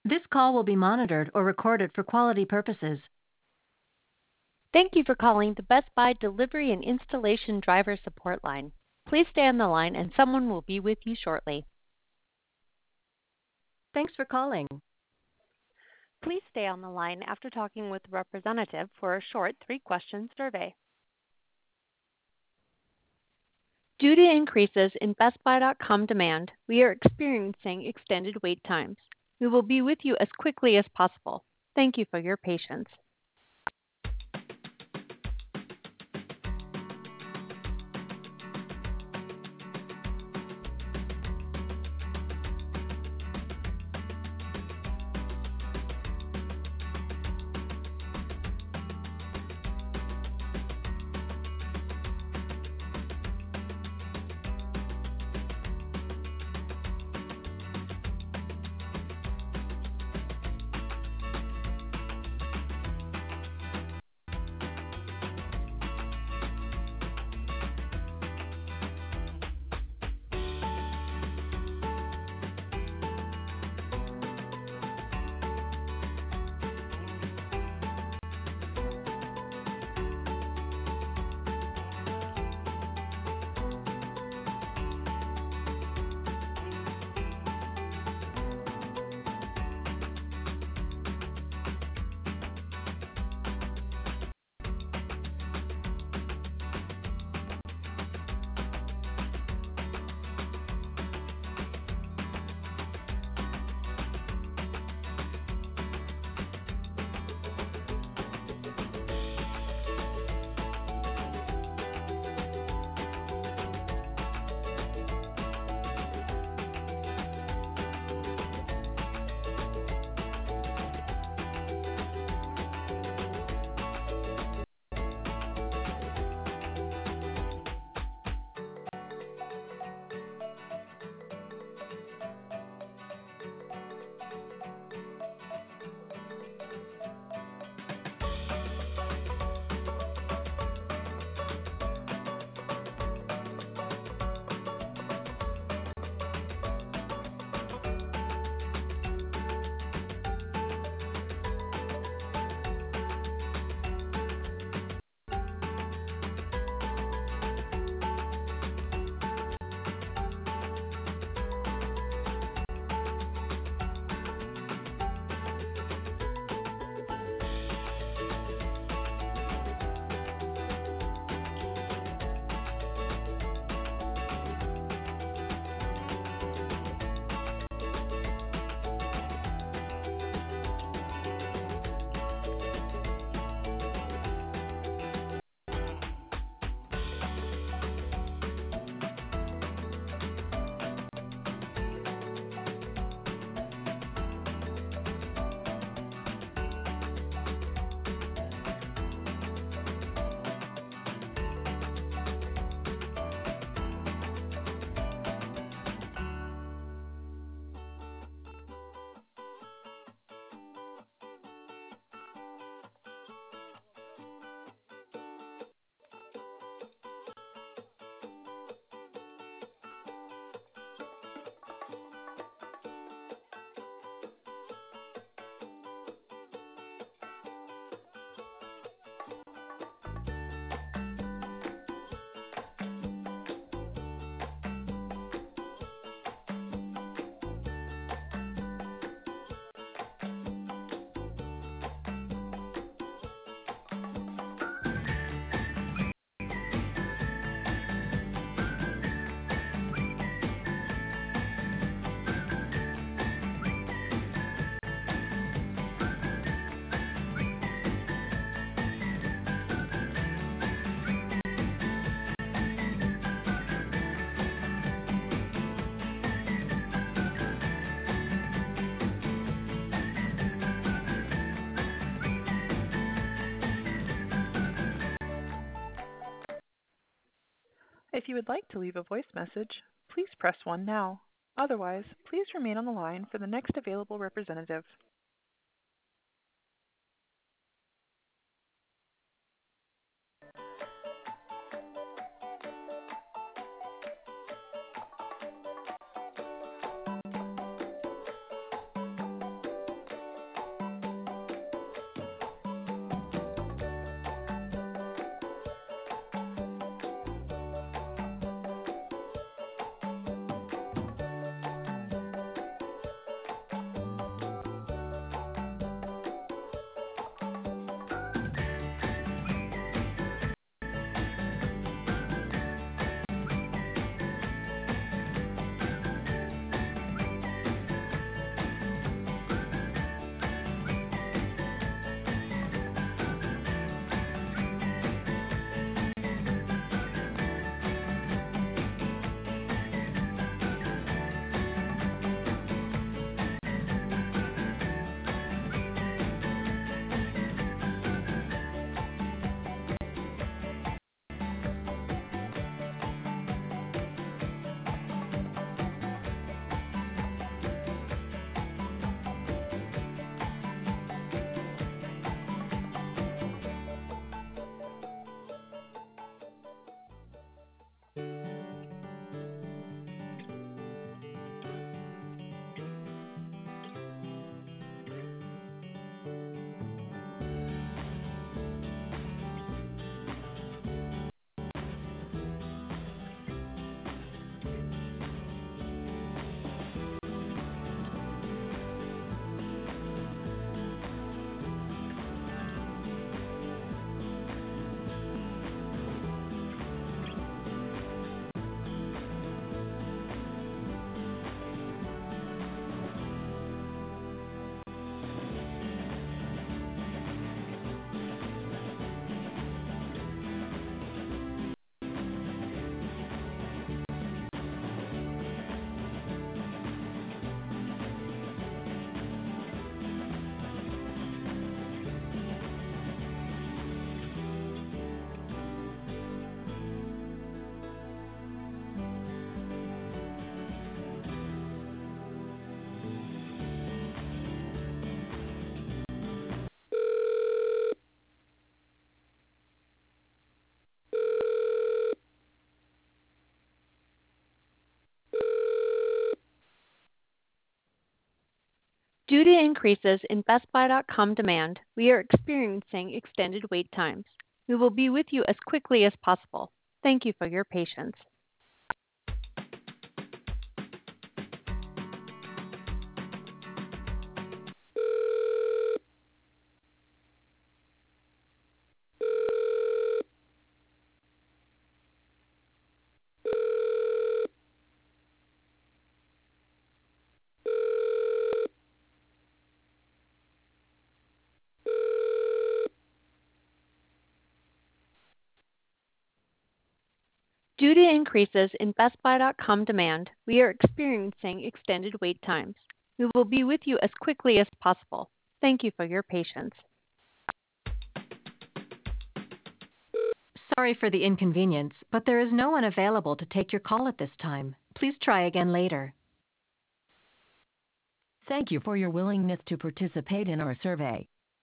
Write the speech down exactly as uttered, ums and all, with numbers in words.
This call will be monitored or recorded for quality purposes. Thank you for calling the Best Buy Delivery and Installation Driver Support Line. Please stay on the line and someone will be with you shortly. Thanks for calling. Please stay on the line after talking with a representative for a short three-question survey. Due to increases in Best Buy dot com demand, we are experiencing extended wait times. We will be with you as quickly as possible. Thank you for your patience. If you would like to leave a voice message, please press one now. Otherwise, please remain on the line for the next available representative. Due to increases in Best Buy dot com demand, we are experiencing extended wait times. We will be with you as quickly as possible. Thank you for your patience. Due to increases in Best Buy dot com demand, we are experiencing extended wait times. We will be with you as quickly as possible. Thank you for your patience. Sorry for the inconvenience, but there is no one available to take your call at this time. Please try again later. Thank you for your willingness to participate in our survey.